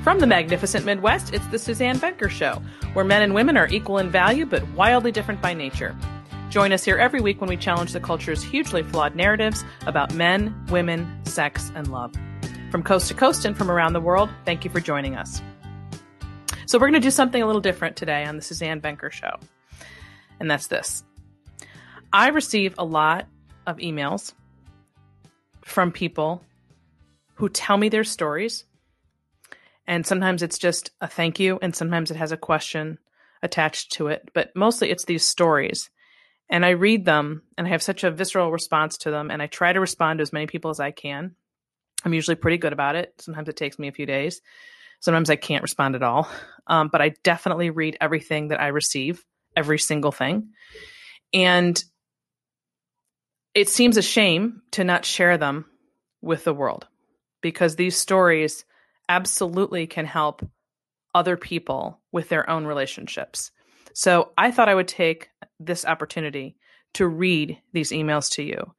From the magnificent Midwest, it's the Suzanne Venker Show, where men and women are equal in value but wildly different by nature. Join us here every week when we challenge the culture's hugely flawed narratives about men, women, sex, and love. From coast to coast and from around the world, thank you for joining us. So we're going to do something a little different today on the Suzanne Venker Show, and that's this. I receive a lot of emails from people who tell me their stories. And sometimes it's just a thank you, and sometimes it has a question attached to it. But mostly it's these stories. And I read them, and I have such a visceral response to them, and I try to respond to as many people as I can. I'm usually pretty good about it. Sometimes it takes me a few days. Sometimes I can't respond at all. But I definitely read everything that I receive, every single thing. And it seems a shame to not share them with the world, because these stories absolutely can help other people with their own relationships. So I thought I would take this opportunity to read these emails to you.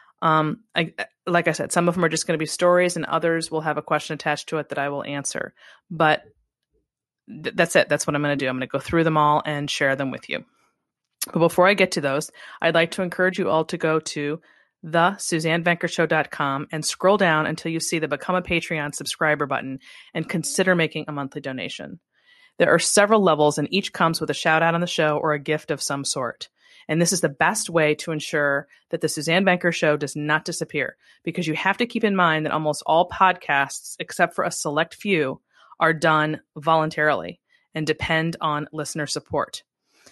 Like I said, some of them are just going to be stories, and others will have a question attached to it that I will answer. But that's it. That's what I'm going to do. I'm going to go through them all and share them with you. But before I get to those, I'd like to encourage you all to go to thesuzannevenkershow.com and scroll down until you see the Become a Patreon subscriber button and consider making a monthly donation. There are several levels, and each comes with a shout out on the show or a gift of some sort. And this is the best way to ensure that the Suzanne Venker Show does not disappear, because you have to keep in mind that almost all podcasts, except for a select few, are done voluntarily and depend on listener support.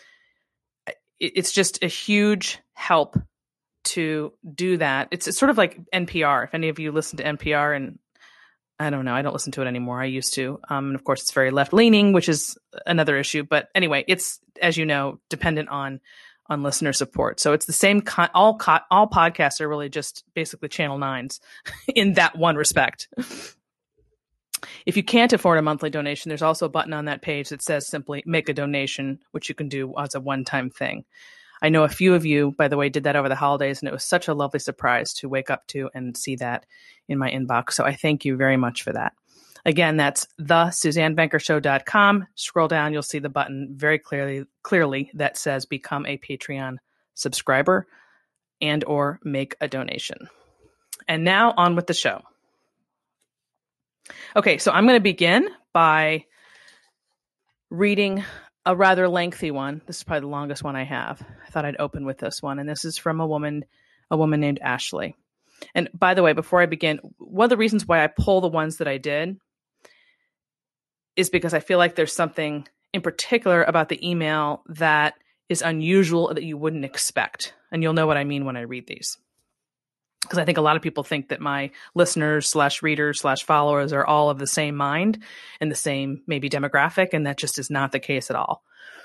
It's just a huge help to do that. It's sort of like NPR. If any of you listen to NPR, and I don't know, I don't listen to it anymore. I used to. And of course, it's very left leaning, which is another issue. But anyway, it's, as you know, dependent on listener support. So it's the same. All podcasts are really just basically Channel 9s in that one respect. If you can't afford a monthly donation, there's also a button on that page that says simply make a donation, which you can do as a one-time thing. I know a few of you, by the way, did that over the holidays, and it was such a lovely surprise to wake up to and see that in my inbox. So I thank you very much for that. Again, that's thesuzannevenkershow.com. Scroll down, you'll see the button very clearly that says Become a Patreon subscriber and or make a donation. And now on with the show. Okay, so I'm going to begin by reading a rather lengthy one. This is probably the longest one I have. I thought I'd open with this one. And this is from a woman named Ashley. And by the way, before I begin, one of the reasons why I pull the ones that I did is because I feel like there's something in particular about the email that is unusual that you wouldn't expect. And you'll know what I mean when I read these. Because I think a lot of people think that my listeners / readers / followers are all of the same mind and the same maybe demographic, and that just is not the case at all.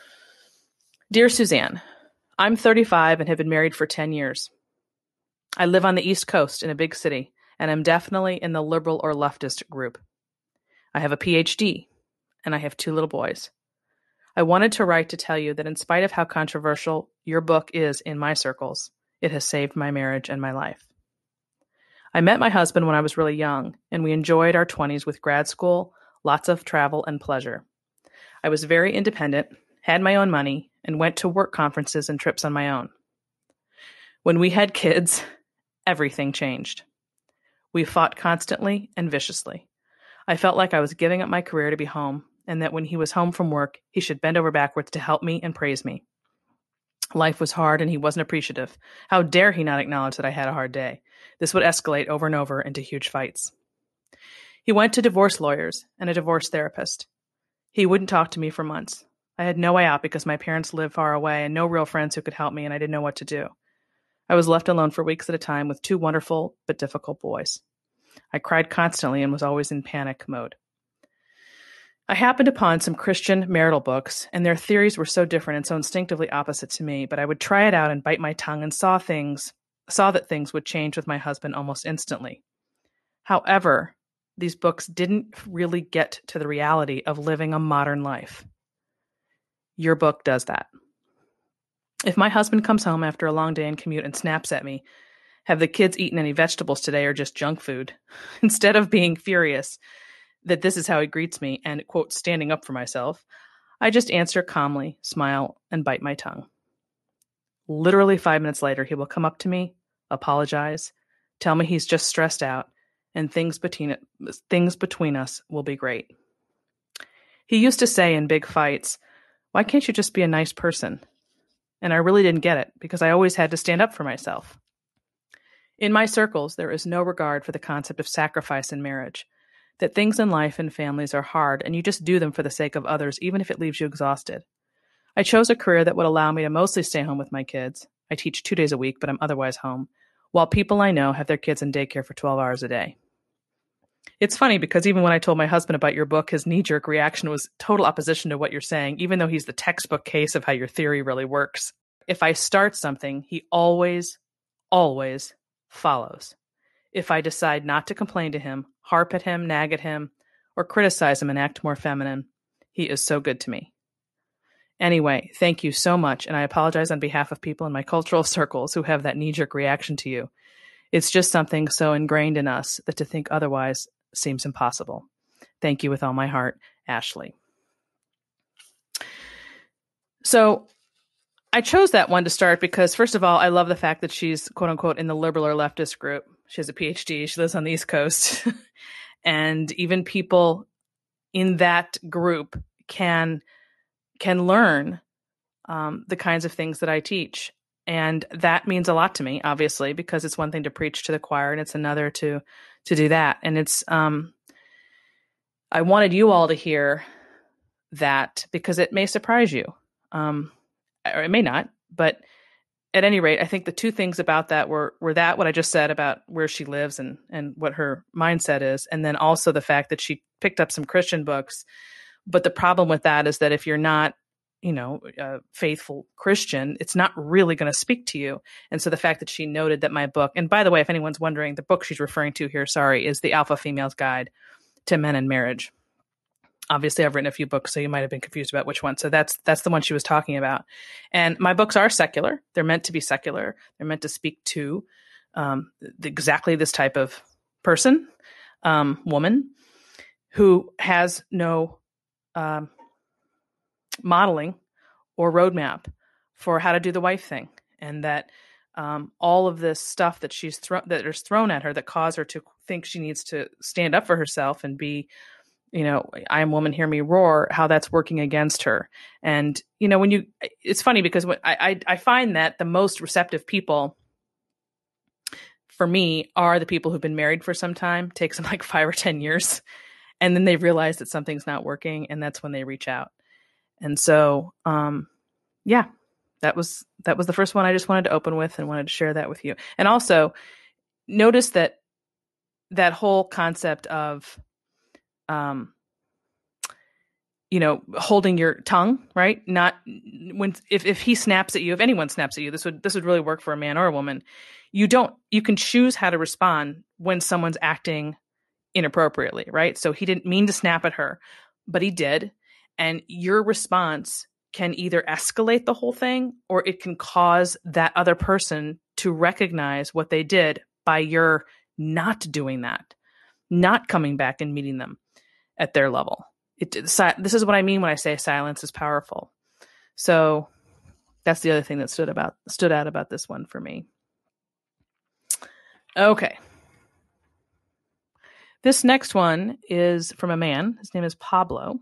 Dear Suzanne, I'm 35 and have been married for 10 years. I live on the East Coast in a big city, and I'm definitely in the liberal or leftist group. I have a PhD, and I have 2 little boys. I wanted to write to tell you that in spite of how controversial your book is in my circles, it has saved my marriage and my life. I met my husband when I was really young, and we enjoyed our 20s with grad school, lots of travel and pleasure. I was very independent, had my own money, and went to work conferences and trips on my own. When we had kids, everything changed. We fought constantly and viciously. I felt like I was giving up my career to be home, and that when he was home from work, he should bend over backwards to help me and praise me. Life was hard, and he wasn't appreciative. How dare he not acknowledge that I had a hard day? This would escalate over and over into huge fights. He went to divorce lawyers and a divorce therapist. He wouldn't talk to me for months. I had no way out because my parents lived far away and no real friends who could help me, and I didn't know what to do. I was left alone for weeks at a time with 2 wonderful but difficult boys. I cried constantly and was always in panic mode. I happened upon some Christian marital books, and their theories were so different and so instinctively opposite to me, but I would try it out and bite my tongue and saw that things would change with my husband almost instantly. However, these books didn't really get to the reality of living a modern life. Your book does that. If my husband comes home after a long day and commute and snaps at me, have the kids eaten any vegetables today or just junk food? Instead of being furious, that this is how he greets me and, quote, standing up for myself, I just answer calmly, smile, and bite my tongue. Literally 5 minutes later, he will come up to me, apologize, tell me he's just stressed out, and things between us will be great. He used to say in big fights, "Why can't you just be a nice person?" And I really didn't get it because I always had to stand up for myself. In my circles, there is no regard for the concept of sacrifice in marriage, that things in life and families are hard and you just do them for the sake of others, even if it leaves you exhausted. I chose a career that would allow me to mostly stay home with my kids. I teach 2 days a week, but I'm otherwise home, while people I know have their kids in daycare for 12 hours a day. It's funny because even when I told my husband about your book, his knee-jerk reaction was total opposition to what you're saying, even though he's the textbook case of how your theory really works. If I start something, he always follows. If I decide not to complain to him, harp at him, nag at him, or criticize him and act more feminine, he is so good to me. Anyway, thank you so much, and I apologize on behalf of people in my cultural circles who have that knee-jerk reaction to you. It's just something so ingrained in us that to think otherwise seems impossible. Thank you with all my heart, Ashley. So I chose that one to start because, first of all, I love the fact that she's, quote unquote, in the liberal or leftist group. She has a PhD. She lives on the East Coast. And even people in that group can learn the kinds of things that I teach. And that means a lot to me, obviously, because it's one thing to preach to the choir and it's another to do that. And it's, I wanted you all to hear that because it may surprise you. Or it may not, but at any rate, I think the two things about that were that what I just said about where she lives and what her mindset is. And then also the fact that she picked up some Christian books. But the problem with that is that if you're not, a faithful Christian, it's not really going to speak to you. And so the fact that she noted that my book, and by the way, if anyone's wondering, the book she's referring to here, is The Alpha Female's Guide to Men and Marriage. Obviously, I've written a few books, so you might have been confused about which one. So that's the one she was talking about. And my books are secular. They're meant to be secular. They're meant to speak to exactly this type of person, woman, who has no modeling or roadmap for how to do the wife thing. And that all of this stuff that that is thrown at her that cause her to think she needs to stand up for herself and be, I am woman, hear me roar, how that's working against her. And, it's funny because when I find that the most receptive people for me are the people who've been married for some time, takes them like 5 or 10 years. And then they realize that something's not working. And that's when they reach out. And so, that was the first one I just wanted to open with and wanted to share that with you. And also notice that whole concept of, holding your tongue, right? Not when, if he snaps at you, if anyone snaps at you, this would really work for a man or a woman. You can choose how to respond when someone's acting inappropriately, right? So he didn't mean to snap at her, but he did. And your response can either escalate the whole thing or it can cause that other person to recognize what they did by your not doing that, not coming back and meeting them at their level. This is what I mean when I say silence is powerful. So that's the other thing that stood out about this one for me. Okay. This next one is from a man. His name is Pablo.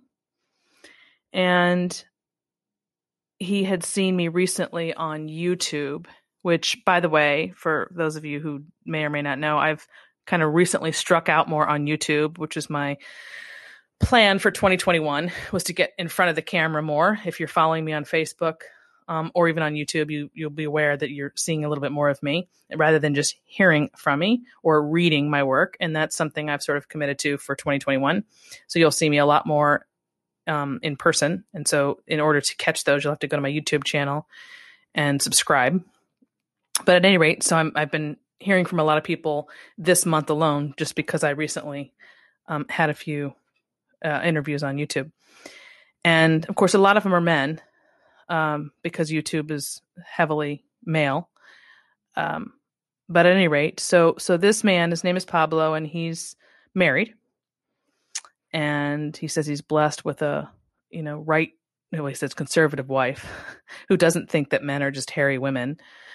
And he had seen me recently on YouTube, which, by the way, for those of you who may or may not know, I've kind of recently struck out more on YouTube, which is my plan for 2021, was to get in front of the camera more. If you're following me on Facebook or even on YouTube, you'll be aware that you're seeing a little bit more of me rather than just hearing from me or reading my work. And that's something I've sort of committed to for 2021. So you'll see me a lot more in person. And so in order to catch those, you'll have to go to my YouTube channel and subscribe. But at any rate, so I've been hearing from a lot of people this month alone, just because I recently had a few interviews on YouTube. And of course, a lot of them are men because YouTube is heavily male. But at any rate, so this man, his name is Pablo, and he's married. And he says he's blessed with a, he says conservative wife who doesn't think that men are just hairy women.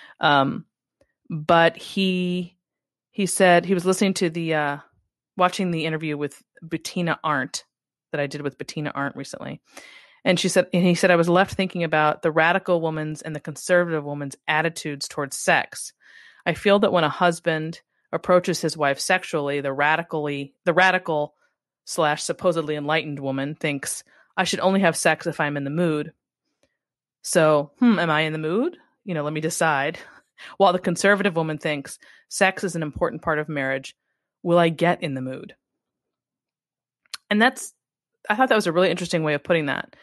But he said he was listening to watching the interview with Bettina Arndt that I did with Bettina Arndt recently. And he said, I was left thinking about the radical woman's and the conservative woman's attitudes towards sex. I feel that when a husband approaches his wife sexually, the radical / supposedly enlightened woman thinks, I should only have sex if I'm in the mood. So, am I in the mood? Let me decide. While the conservative woman thinks sex is an important part of marriage, will I get in the mood? And I thought that was a really interesting way of putting that.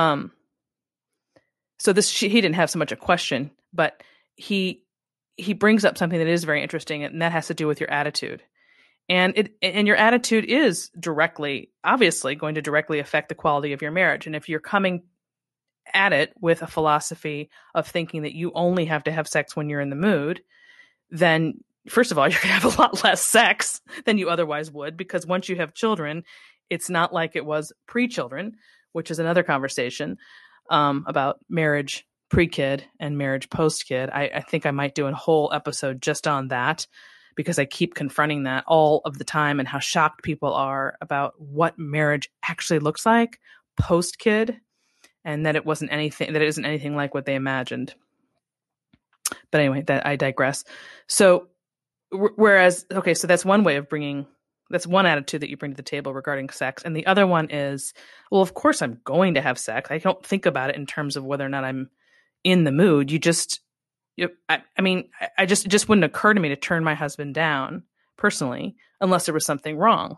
So he didn't have so much a question, but he brings up something that is very interesting, and that has to do with your attitude. And your attitude is obviously going to directly affect the quality of your marriage. And if you're coming at it with a philosophy of thinking that you only have to have sex when you're in the mood, then first of all, you're going to have a lot less sex than you otherwise would, because once you have children, it's not like it was pre-children, which is another conversation about marriage pre-kid and marriage post-kid. I think I might do a whole episode just on that, because I keep confronting that all of the time and how shocked people are about what marriage actually looks like post-kid, and that it isn't anything like what they imagined. But anyway, I digress. So so that's one way of that's one attitude that you bring to the table regarding sex. And the other one is, well, of course I'm going to have sex. I don't think about it in terms of whether or not I'm in the mood. It just wouldn't occur to me to turn my husband down personally, unless there was something wrong.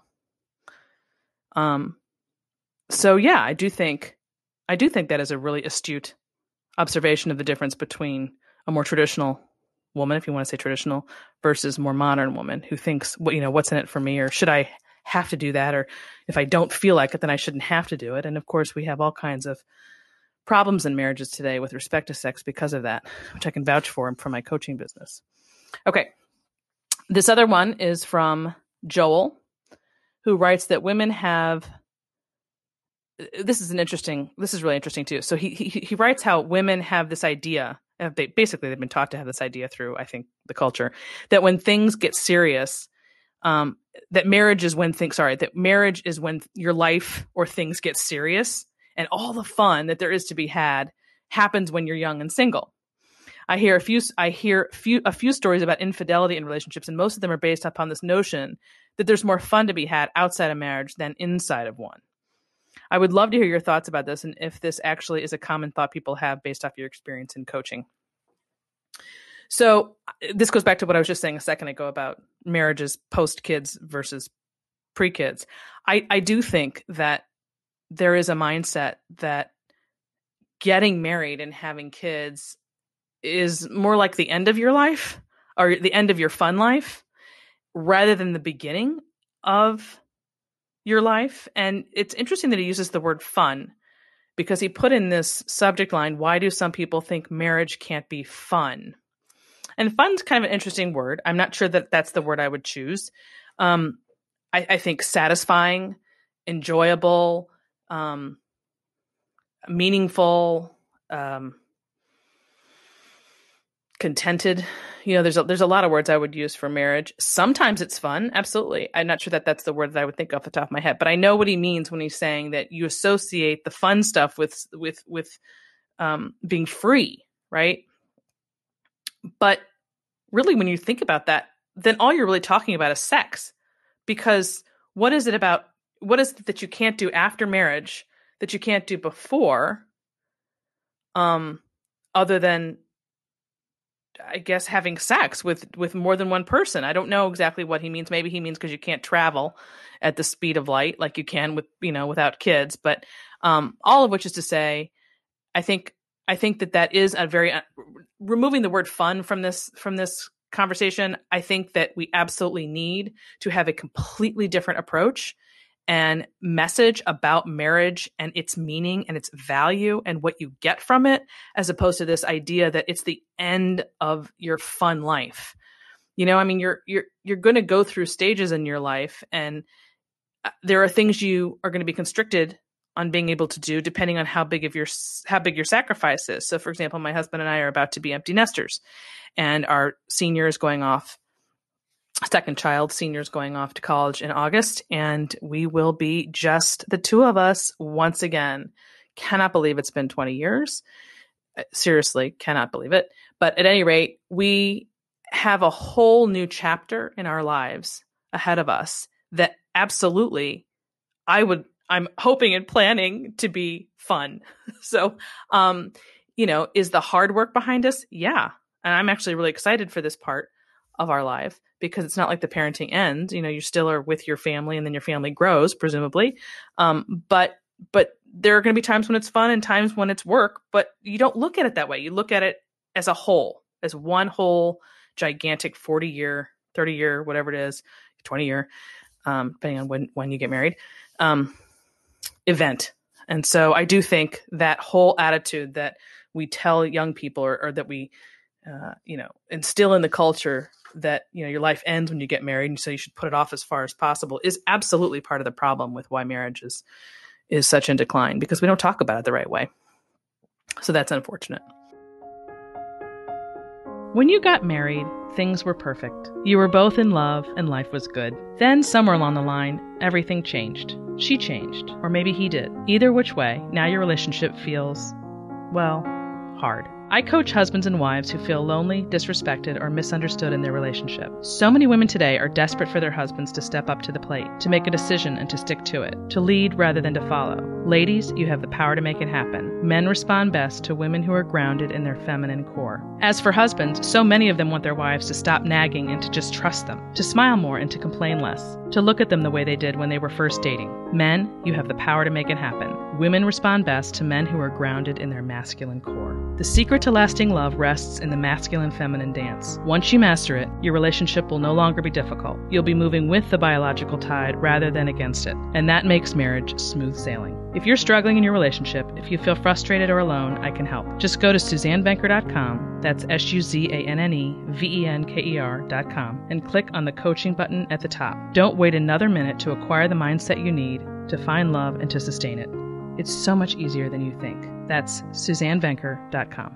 So yeah, I do think that is a really astute observation of the difference between a more traditional woman, if you want to say traditional, versus more modern woman who thinks, what's in it for me, or should I have to do that? Or if I don't feel like it, then I shouldn't have to do it. And of course, we have all kinds of problems in marriages today with respect to sex because of that, which I can vouch for from my coaching business. Okay. This other one is from Joel, who writes that women have, this is really interesting too. So he writes how women have this idea, they've been taught to have this idea through, I think, the culture, that when things get serious, that marriage is when your life or things get serious, and all the fun that there is to be had happens when you're young and single. I hear a few stories about infidelity in relationships, and most of them are based upon this notion that there's more fun to be had outside of marriage than inside of one. I would love to hear your thoughts about this, and if this actually is a common thought people have based off your experience in coaching. So this goes back to what I was just saying a second ago about marriages post-kids versus pre-kids. I do think that there is a mindset that getting married and having kids is more like the end of your life, or the end of your fun life, rather than the beginning of your life. And it's interesting that he uses the word fun, because he put in this subject line, why do some people think marriage can't be fun? And fun's kind of an interesting word. I'm not sure that that's the word I would choose. I think satisfying, enjoyable, meaningful, contented. There's a lot of words I would use for marriage. Sometimes it's fun. Absolutely. I'm not sure that that's the word that I would think off the top of my head, but I know what he means when he's saying that you associate the fun stuff with being free, right? But really, when you think about that, then all you're really talking about is sex, because what is it that you can't do after marriage that you can't do before, other than, I guess, having sex with more than one person? I don't know exactly what he means. Maybe he means because you can't travel at the speed of light like you can without kids. But all of which is to say, I think that is a very removing the word fun from this conversation. I think that we absolutely need to have a completely different approach and message about marriage and its meaning and its value and what you get from it, as opposed to this idea that it's the end of your fun life. You're going to go through stages in your life, and there are things you are going to be constricted on being able to do depending on how big your sacrifice is. So, for example, my husband and I are about to be empty nesters, and our senior is going off. Second child, senior's going off to college in August, and we will be just the two of us once again. Cannot believe it's been 20 years. Seriously, cannot believe it. But at any rate, we have a whole new chapter in our lives ahead of us that absolutely I'm hoping and planning to be fun. So, is the hard work behind us? Yeah. And I'm actually really excited for this part of our life because it's not like the parenting ends. You still are with your family and then your family grows, presumably. But there are going to be times when it's fun and times when it's work, but you don't look at it that way. You look at it as a whole, as one whole gigantic 40-year, 30-year, whatever it is, 20-year, depending on when you get married, event. And so I do think that whole attitude that we tell young people or that we, instill in the culture that, your life ends when you get married. And so you should put it off as far as possible is absolutely part of the problem with why marriage is such in decline, because we don't talk about it the right way. So that's unfortunate. When you got married, things were perfect. You were both in love and life was good. Then somewhere along the line, everything changed. She changed, or maybe he did. Either which way, now your relationship feels, well, hard. I coach husbands and wives who feel lonely, disrespected, or misunderstood in their relationship. So many women today are desperate for their husbands to step up to the plate, to make a decision and to stick to it, to lead rather than to follow. Ladies, you have the power to make it happen. Men respond best to women who are grounded in their feminine core. As for husbands, so many of them want their wives to stop nagging and to just trust them, to smile more and to complain less, to look at them the way they did when they were first dating. Men, you have the power to make it happen. Women respond best to men who are grounded in their masculine core. The secret to lasting love rests in the masculine-feminine dance. Once you master it, your relationship will no longer be difficult. You'll be moving with the biological tide rather than against it, and that makes marriage smooth sailing. If you're struggling in your relationship, if you feel frustrated or alone, I can help. Just go to SuzanneVenker.com, that's SuzanneVenker.com, and click on the coaching button at the top. Don't wait another minute to acquire the mindset you need to find love and to sustain it. It's so much easier than you think. That's SuzanneVenker.com.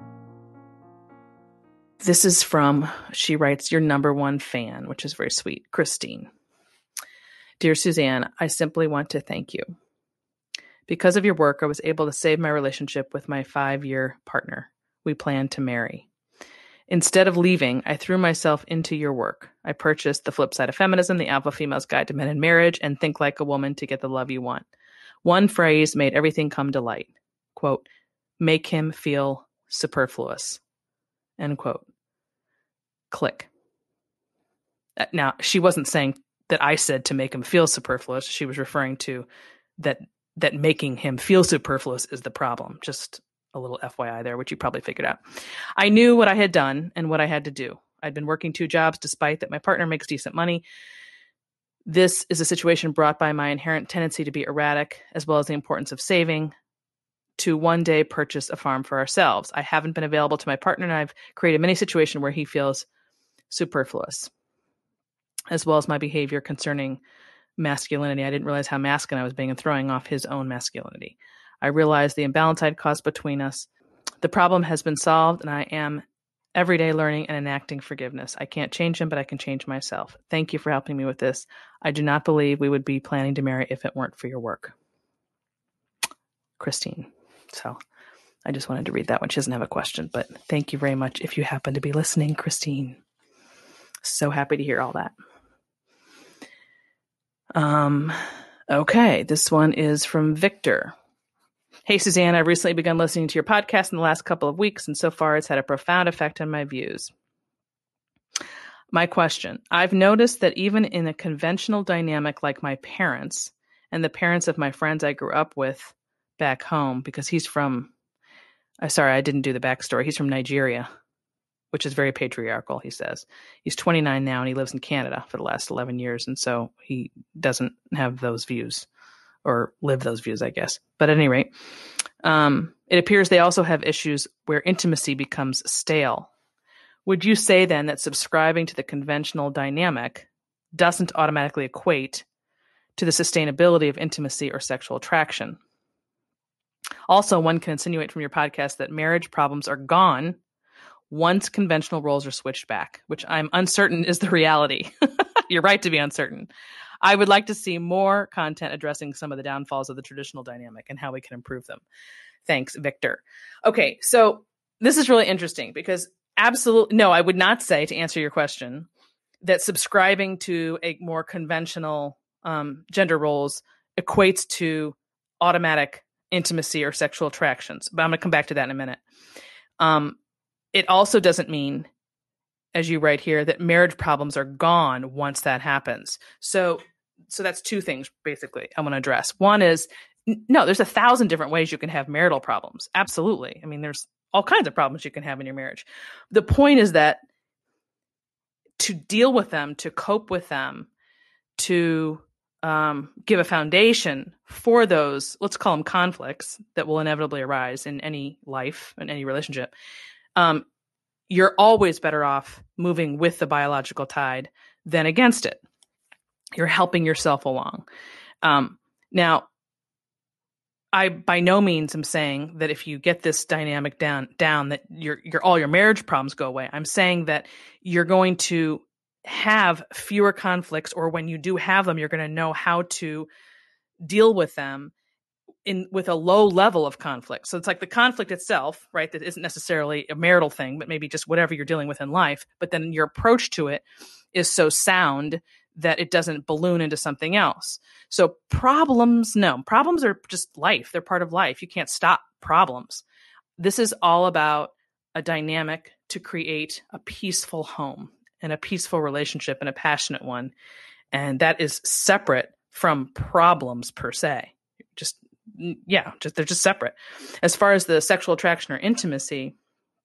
This is from, she writes, your number one fan, which is very sweet, Christine. Dear Suzanne, I simply want to thank you. Because of your work, I was able to save my relationship with my 5-year partner. We plan to marry. Instead of leaving, I threw myself into your work. I purchased The Flip Side of Feminism, The Alpha Female's Guide to Men in Marriage, and Think Like a Woman to Get the Love You Want. One phrase made everything come to light. Quote, make him feel superfluous. End quote. Click. Now, she wasn't saying that I said to make him feel superfluous. She was referring to that making him feel superfluous is the problem. Just a little FYI there, which you probably figured out. I knew what I had done and what I had to do. I'd been working 2 jobs despite that my partner makes decent money. This is a situation brought by my inherent tendency to be erratic, as well as the importance of saving to one day purchase a farm for ourselves. I haven't been available to my partner, and I've created many situations where he feels superfluous, as well as my behavior concerning masculinity. I didn't realize how masculine I was being and throwing off his own masculinity. I realized the imbalance I'd caused between us. The problem has been solved, and I am every day learning and enacting forgiveness. I can't change him, but I can change myself. Thank you for helping me with this. I do not believe we would be planning to marry if it weren't for your work. Christine. So I just wanted to read that one. She doesn't have a question, but thank you very much if you happen to be listening, Christine. So happy to hear all that. Okay, this one is from Victor. Hey, Suzanne, I've recently begun listening to your podcast in the last couple of weeks, and so far it's had a profound effect on my views. My question, I've noticed that even in a conventional dynamic like my parents and the parents of my friends I grew up with back home, because he's from, I didn't do the backstory. He's from Nigeria, which is very patriarchal, he says. He's 29 now, and he lives in Canada for the last 11 years, and so he doesn't have those views, or live those views, I guess. But at any rate, it appears they also have issues where intimacy becomes stale. Would you say then that subscribing to the conventional dynamic doesn't automatically equate to the sustainability of intimacy or sexual attraction. Also, one can insinuate from your podcast that marriage problems are gone once conventional roles are switched back, which I'm uncertain is the reality. You're right to be uncertain. I would like to see more content addressing some of the downfalls of the traditional dynamic and how we can improve them. Thanks, Victor. Okay, so this is really interesting because I would not say, to answer your question, that subscribing to a more conventional gender roles equates to automatic intimacy or sexual attractions. But I'm going to come back to that in a minute. It also doesn't mean, as you write here, that marriage problems are gone once that happens. So that's two things, basically, I want to address. One is, no, there's 1,000 different ways you can have marital problems. Absolutely. I mean, there's all kinds of problems you can have in your marriage. The point is that to deal with them, to cope with them, to give a foundation for those, let's call them conflicts that will inevitably arise in any life, in any relationship, you're always better off moving with the biological tide than against it. You're helping yourself along. Now, I by no means am saying that if you get this dynamic down that all your marriage problems go away. I'm saying that you're going to have fewer conflicts, or when you do have them, you're going to know how to deal with them with a low level of conflict. So it's like the conflict itself, right? That isn't necessarily a marital thing, but maybe just whatever you're dealing with in life. But then your approach to it is so sound that it doesn't balloon into something else. So problems are just life. They're part of life. You can't stop problems. This is all about a dynamic to create a peaceful home and a peaceful relationship and a passionate one. And that is separate from problems per se. They're just separate. As far as the sexual attraction or intimacy,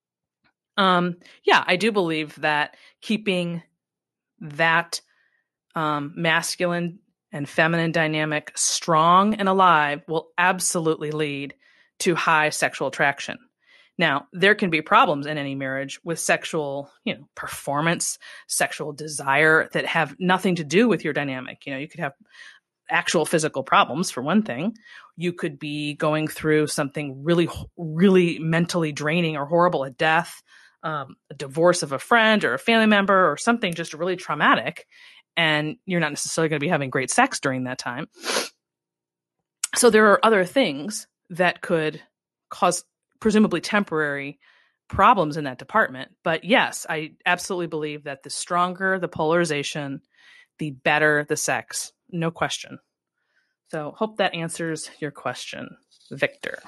I do believe that keeping that masculine and feminine dynamic strong and alive will absolutely lead to high sexual attraction. Now, there can be problems in any marriage with sexual, performance, sexual desire that have nothing to do with your dynamic. You could have actual physical problems, for one thing. You could be going through something really, really mentally draining or horrible, a death, a divorce of a friend or a family member, or something just really traumatic. And you're not necessarily going to be having great sex during that time. So there are other things that could cause presumably temporary problems in that department. But yes, I absolutely believe that the stronger the polarization, the better the sex. No question. So hope that answers your question, Victor.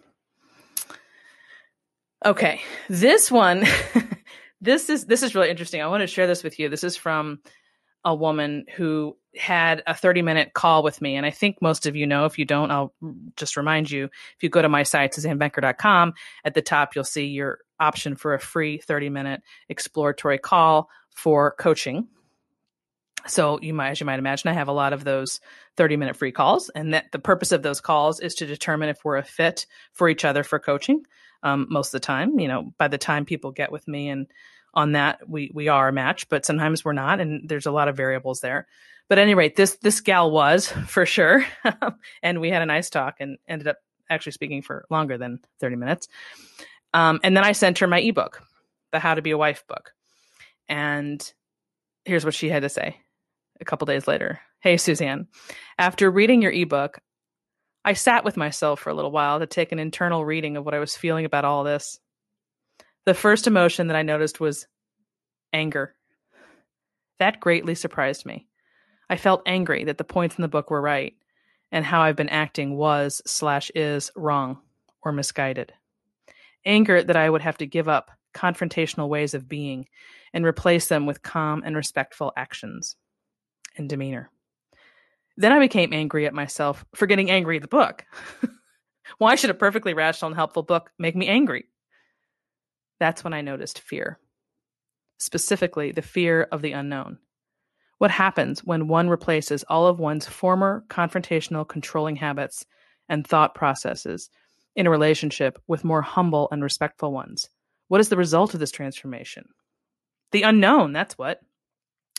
Okay, this one, this is really interesting. I want to share this with you. This is from a woman who had a 30-minute call with me. And I think most of you know. If you don't, I'll just remind you. If you go to my site, SuzanneBenker.com, at the top, you'll see your option for a free 30-minute exploratory call for coaching. So as you might imagine, I have a lot of those 30-minute free calls. And that the purpose of those calls is to determine if we're a fit for each other for coaching. Most of the time, by the time people get with me and on that, we are a match, but sometimes we're not. And there's a lot of variables there. But at any rate, this gal was for sure. And we had a nice talk and ended up actually speaking for longer than 30 minutes. And then I sent her my ebook, the How to Be a Wife book. And here's what she had to say a couple days later. Hey, Suzanne, after reading your ebook, I sat with myself for a little while to take an internal reading of what I was feeling about all this. The first emotion that I noticed was anger. That greatly surprised me. I felt angry that the points in the book were right and how I've been acting was/is wrong or misguided. Anger that I would have to give up confrontational ways of being and replace them with calm and respectful actions and demeanor. Then I became angry at myself for getting angry at the book. Why should a perfectly rational and helpful book make me angry? That's when I noticed fear. Specifically, the fear of the unknown. What happens when one replaces all of one's former confrontational controlling habits and thought processes in a relationship with more humble and respectful ones? What is the result of this transformation? The unknown, that's what.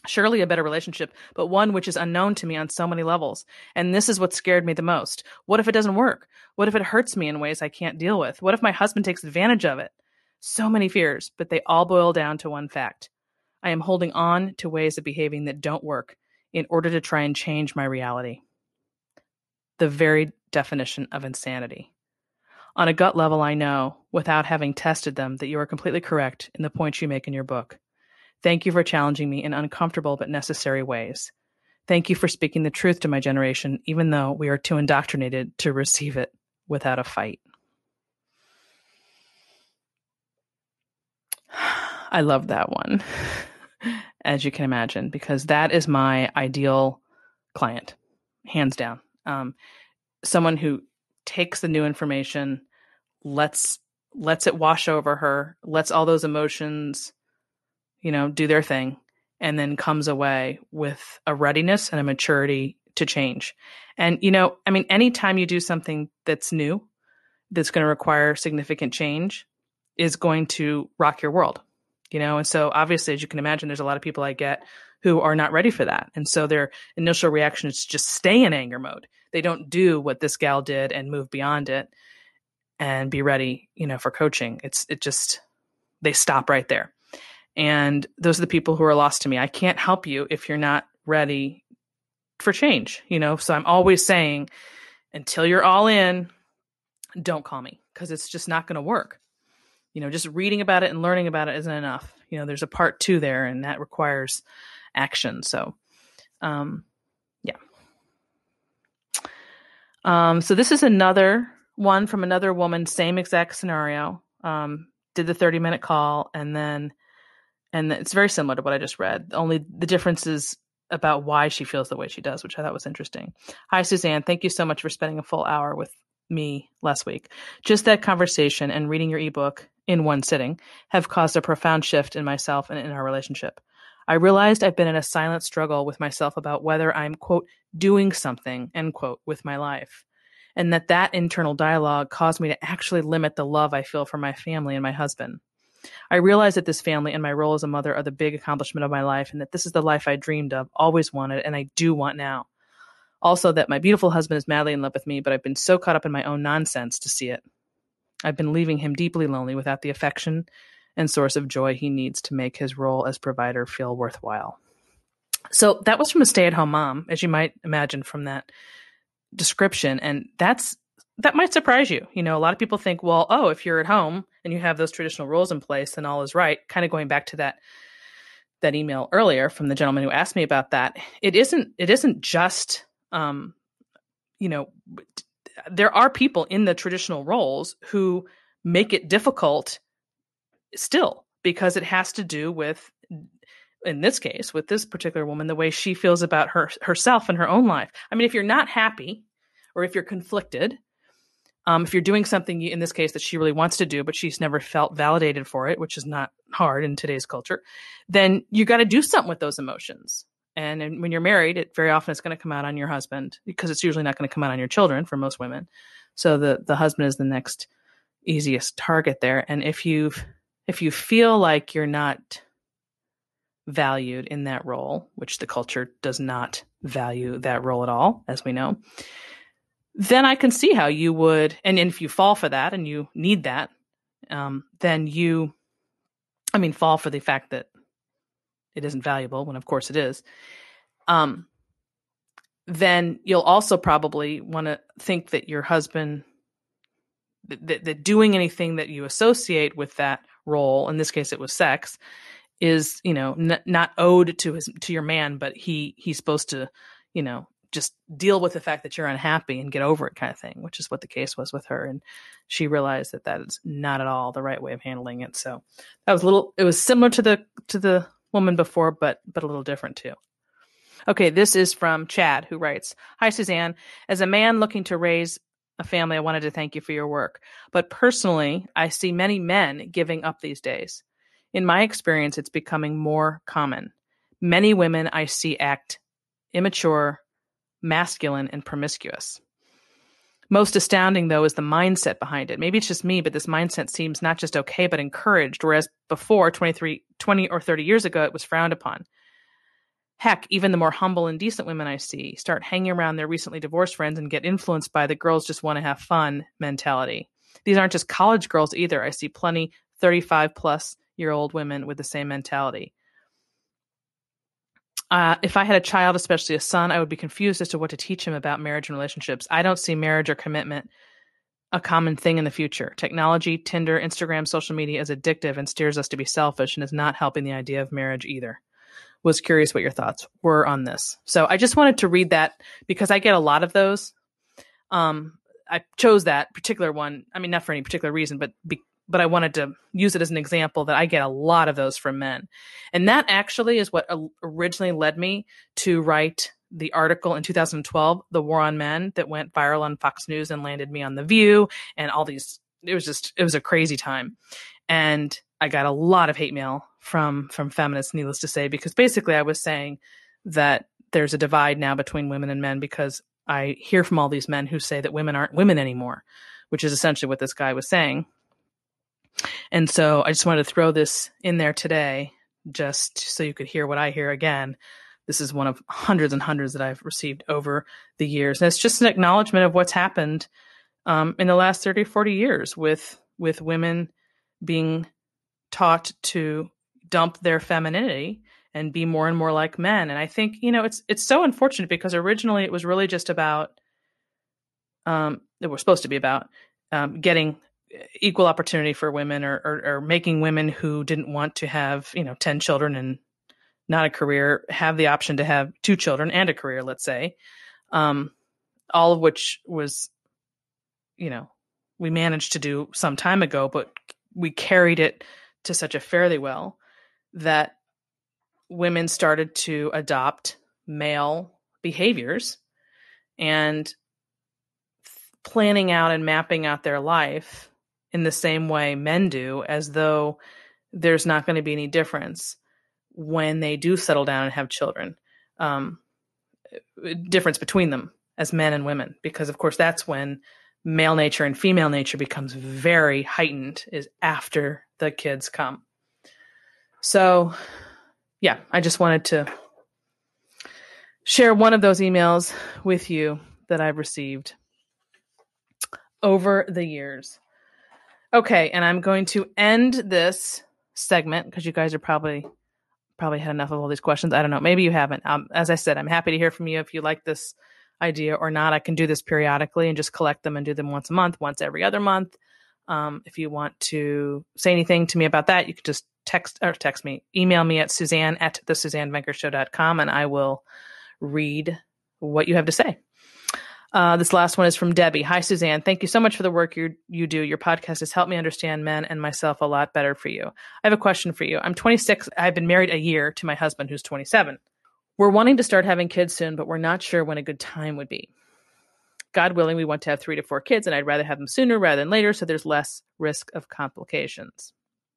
Surely a better relationship, but one which is unknown to me on so many levels. And this is what scared me the most. What if it doesn't work? What if it hurts me in ways I can't deal with? What if my husband takes advantage of it? So many fears, but they all boil down to one fact. I am holding on to ways of behaving that don't work in order to try and change my reality. The very definition of insanity. On a gut level, I know, without having tested them, that you are completely correct in the points you make in your book. Thank you for challenging me in uncomfortable but necessary ways. Thank you for speaking the truth to my generation, even though we are too indoctrinated to receive it without a fight. I love that one, as you can imagine, because that is my ideal client, hands down. Someone who takes the new information, lets it wash over her, lets all those emotions do their thing, and then comes away with a readiness and a maturity to change. And, anytime you do something that's new, that's going to require significant change, is going to rock your world, And so obviously, as you can imagine, there's a lot of people I get who are not ready for that. And so their initial reaction is to just stay in anger mode. They don't do what this gal did and move beyond it and be ready, for coaching. They stop right there. And those are the people who are lost to me. I can't help you if you're not ready for change, So I'm always saying, until you're all in, don't call me, because it's just not going to work. Just reading about it and learning about it isn't enough. There's a part 2 there, and that requires action. So, yeah. So this is another one from another woman, same exact scenario. Did the 30-minute call, and it's very similar to what I just read. Only the difference is about why she feels the way she does, which I thought was interesting. Hi, Suzanne. Thank you so much for spending a full hour with me last week. Just that conversation and reading your ebook in one sitting have caused a profound shift in myself and in our relationship. I realized I've been in a silent struggle with myself about whether I'm, quote, doing something, end quote, with my life. And that internal dialogue caused me to actually limit the love I feel for my family and my husband. I realize that this family and my role as a mother are the big accomplishment of my life, and that this is the life I dreamed of, always wanted, and I do want now. Also, that my beautiful husband is madly in love with me, but I've been so caught up in my own nonsense to see it. I've been leaving him deeply lonely without the affection and source of joy he needs to make his role as provider feel worthwhile. So that was from a stay-at-home mom, as you might imagine from that description, and that might surprise you. A lot of people think, well, if you're at home and you have those traditional rules in place, then all is right. Kind of going back to that email earlier from the gentleman who asked me about that. It isn't just, there are people in the traditional roles who make it difficult still, because it has to do with, in this case, with this particular woman, the way she feels about herself and her own life. I mean, if you're not happy, or if you're conflicted, if you're doing something, in this case, that she really wants to do, but she's never felt validated for it, which is not hard in today's culture, then you got to do something with those emotions. And when you're married, it very often is going to come out on your husband, because it's usually not going to come out on your children for most women. So the husband is the next easiest target there. And if you feel like you're not valued in that role, which the culture does not value that role at all, as we know, then I can see how you would, and if you fall for that and you need that, then fall for the fact that it isn't valuable, when of course it is, then you'll also probably want to think that your husband, that doing anything that you associate with that role, in this case it was sex, is, not owed to your man, but he's supposed to, just deal with the fact that you're unhappy and get over it, kind of thing, which is what the case was with her. And she realized that is not at all the right way of handling it. So that was it was similar to the woman before, but a little different too. Okay. This is from Chad, who writes, "Hi, Suzanne. As a man looking to raise a family, I wanted to thank you for your work. But personally, I see many men giving up these days. In my experience, it's becoming more common. Many women I see act immature, masculine, and promiscuous. Most astounding, though, is the mindset behind it. Maybe it's just me, but this mindset seems not just okay, but encouraged, whereas before, 20 or 30 years ago, it was frowned upon. Heck, even the more humble and decent women I see start hanging around their recently divorced friends and get influenced by the girls just want to have fun mentality. These aren't just college girls either. I see plenty 35-plus-year-old women with the same mentality. If I had a child, especially a son, I would be confused as to what to teach him about marriage and relationships. I don't see marriage or commitment a common thing in the future. Technology, Tinder, Instagram, social media is addictive and steers us to be selfish and is not helping the idea of marriage either. Was curious what your thoughts were on this. So I just wanted to read that because I get a lot of those. I chose that particular one. I mean, not for any particular reason, but I wanted to use it as an example that I get a lot of those from men. And that actually is what originally led me to write the article in 2012, The War on Men, that went viral on Fox News and landed me on The View and all these. It was a crazy time. And I got a lot of hate mail from feminists, needless to say, because basically I was saying that there's a divide now between women and men because I hear from all these men who say that women aren't women anymore, which is essentially what this guy was saying. And so I just wanted to throw this in there today, just so you could hear what I hear again. This is one of hundreds and hundreds that I've received over the years. And it's just an acknowledgement of what's happened in the last 30, 40 years with women being taught to dump their femininity and be more and more like men. And I think, it's so unfortunate because originally it was really just about, it was supposed to be about getting equal opportunity for women or making women who didn't want to have, 10 children and not a career have the option to have 2 children and a career, let's say, all of which was, we managed to do some time ago, but we carried it to such a fairly well that women started to adopt male behaviors and planning out and mapping out their life in the same way men do, as though there's not going to be any difference when they do settle down and have children, difference between them as men and women, because of course that's when male nature and female nature becomes very heightened, is after the kids come. So yeah, I just wanted to share one of those emails with you that I've received over the years. Okay, and I'm going to end this segment because you guys are probably had enough of all these questions. I don't know. Maybe you haven't. As I said, I'm happy to hear from you if you like this idea or not. I can do this periodically and just collect them and do them once a month, once every other month. If you want to say anything to me about that, you could just text me, email me at Suzanne@thesuzannevenkershow.com, and I will read what you have to say. This last one is from Debbie. Hi, Suzanne. Thank you so much for the work you do. Your podcast has helped me understand men and myself a lot better for you. I have a question for you. I'm 26. I've been married a year to my husband, who's 27. We're wanting to start having kids soon, but we're not sure when a good time would be. God willing, we want to have 3 to 4 kids, and I'd rather have them sooner rather than later, so there's less risk of complications.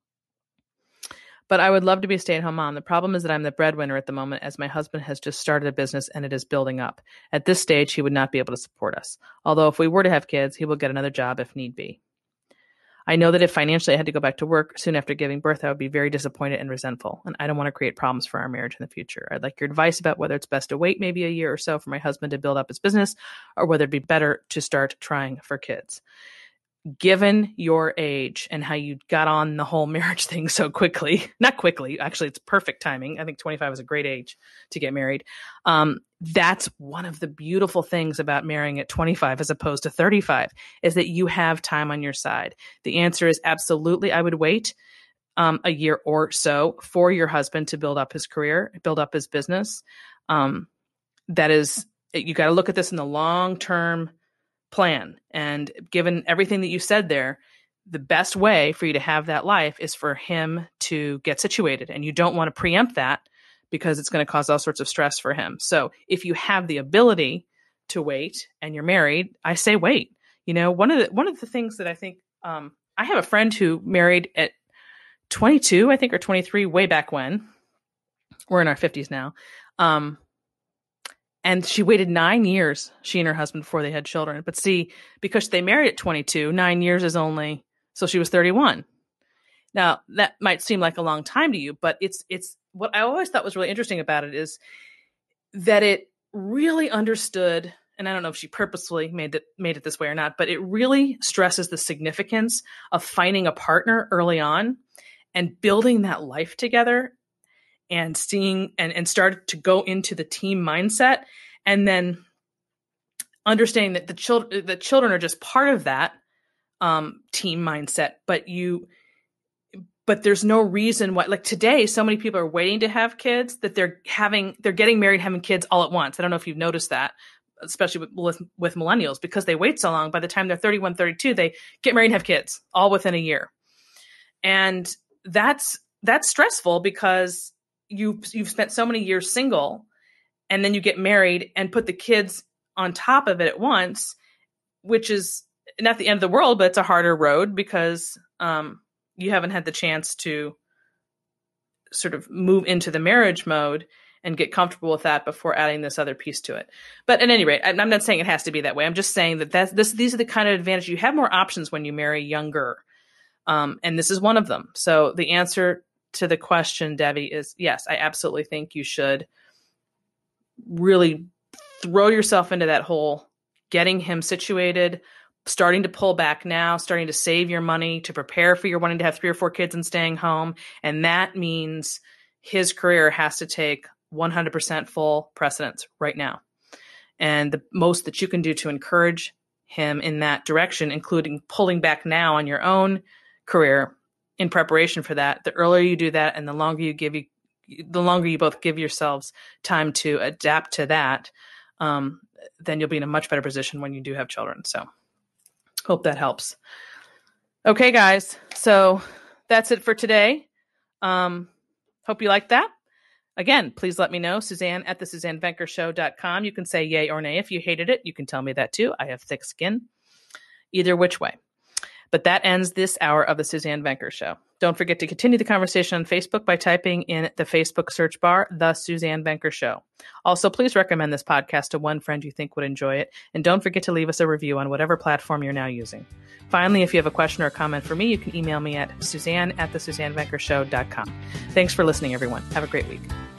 But I would love to be a stay-at-home mom. The problem is that I'm the breadwinner at the moment, as my husband has just started a business and it is building up. At this stage, he would not be able to support us. Although if we were to have kids, he will get another job if need be. I know that if financially I had to go back to work soon after giving birth, I would be very disappointed and resentful, and I don't want to create problems for our marriage in the future. I'd like your advice about whether it's best to wait maybe a year or so for my husband to build up his business, or whether it'd be better to start trying for kids. Given your age and how you got on the whole marriage thing so quickly, not quickly, actually it's perfect timing. I think 25 is a great age to get married. That's one of the beautiful things about marrying at 25 as opposed to 35, is that you have time on your side. The answer is absolutely, I would wait a year or so for your husband to build up his career, build up his business. That is, you got to look at this in the long-term plan. And given everything that you said there, the best way for you to have that life is for him to get situated. And you don't want to preempt that because it's going to cause all sorts of stress for him. So if you have the ability to wait and you're married, I say wait. One of the things that I think, I have a friend who married at 22, I think, or 23, way back when. We're in our 50s now. And she waited 9 years, she and her husband, before they had children. But see, because they married at 22, 9 years is only, so she was 31. Now, that might seem like a long time to you, but it's what I always thought was really interesting about it is that it really understood, and I don't know if she purposefully made it this way or not, but it really stresses the significance of finding a partner early on and building that life together and seeing and start to go into the team mindset, and then understanding that the children are just part of that team mindset, but there's no reason why, like today, so many people are waiting to have kids that they're getting married, having kids all at once. I don't know if you've noticed that, especially with millennials, because they wait so long. By the time they're 31, 32, they get married and have kids all within a year. And that's stressful because you've spent so many years single, and then you get married and put the kids on top of it at once, which is not the end of the world, but it's a harder road because you haven't had the chance to sort of move into the marriage mode and get comfortable with that before adding this other piece to it. But at any rate, I'm not saying it has to be that way. I'm just saying that these are the kind of advantages. You have more options when you marry younger. And this is one of them. So the answer to the question, Debbie, is yes, I absolutely think you should really throw yourself into that hole, getting him situated, starting to pull back now, starting to save your money to prepare for your wanting to have 3 or 4 kids and staying home. And that means his career has to take 100% full precedence right now. And the most that you can do to encourage him in that direction, including pulling back now on your own career in preparation for that, the earlier you do that and the longer you both give yourselves time to adapt to that, then you'll be in a much better position when you do have children. So hope that helps. Okay, guys. So that's it for today. Hope you liked that. Again, please let me know, Suzanne at thesuzannevenkershow.com. You can say yay or nay. If you hated it, you can tell me that too. I have thick skin. Either which way. But that ends this hour of the Suzanne Venker Show. Don't forget to continue the conversation on Facebook by typing in the Facebook search bar, The Suzanne Venker Show. Also, please recommend this podcast to one friend you think would enjoy it. And don't forget to leave us a review on whatever platform you're now using. Finally, if you have a question or a comment for me, you can email me at Suzanne at thesuzannevenkershow.com. Thanks for listening, everyone. Have a great week.